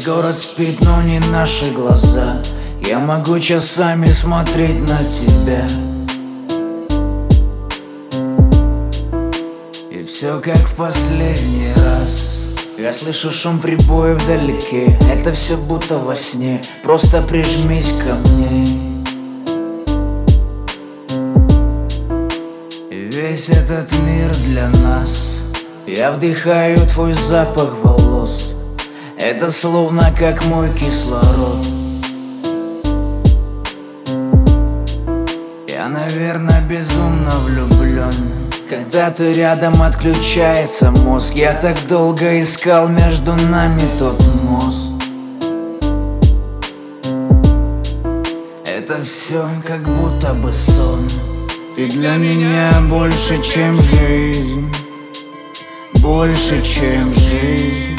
Весь город спит, но не наши глаза. Я могу часами смотреть на тебя, и все как в последний раз. Я слышу шум прибоев вдалеке, это все будто во сне. Просто прижмись ко мне. И весь этот мир для нас. Я вдыхаю твой запах волос. Это словно как мой кислород. Я, наверное, безумно влюблен. Когда ты рядом, отключается мозг. Я так долго искал между нами тот мост. Это все как будто бы сон. Ты для меня больше, чем жизнь. Больше, чем жизнь.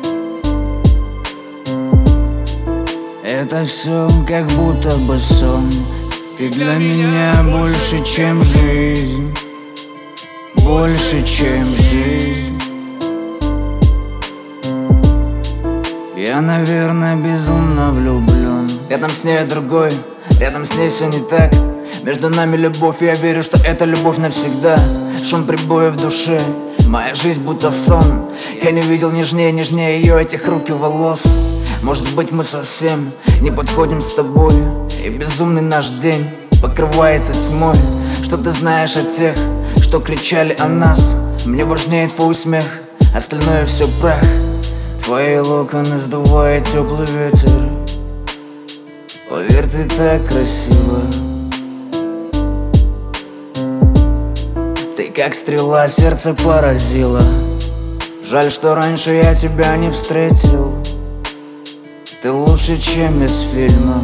Это все как будто бы сон. Ты для меня больше, чем жизнь. Больше, чем жизнь. Я, наверное, безумно влюблен. Рядом с ней другой, рядом с ней все не так. Между нами любовь, я верю, что это любовь навсегда. Шум прибоя в душе, моя жизнь будто сон. Я не видел нежнее ее, этих рук и волос. Может быть, мы совсем не подходим с тобой, и безумный наш день покрывается тьмой. Что ты знаешь о тех, что кричали о нас? Мне важнее твой смех, остальное все прах. Твои локоны сдувает теплый ветер. Поверь, ты так красива. Ты как стрела, сердце поразила. Жаль, что раньше я тебя не встретил. Ты лучше, чем из фильмов.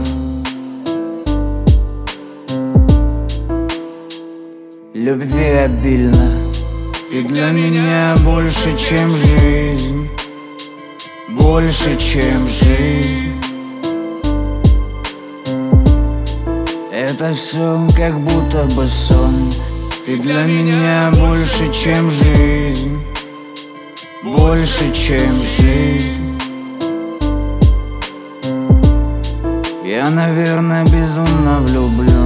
Любви обильно. Ты для меня больше, чем жизнь. Больше, чем жизнь. Это все как будто бы сон. Ты для меня больше, чем жизнь. Больше, чем жизнь. Я, наверное, безумно влюблен.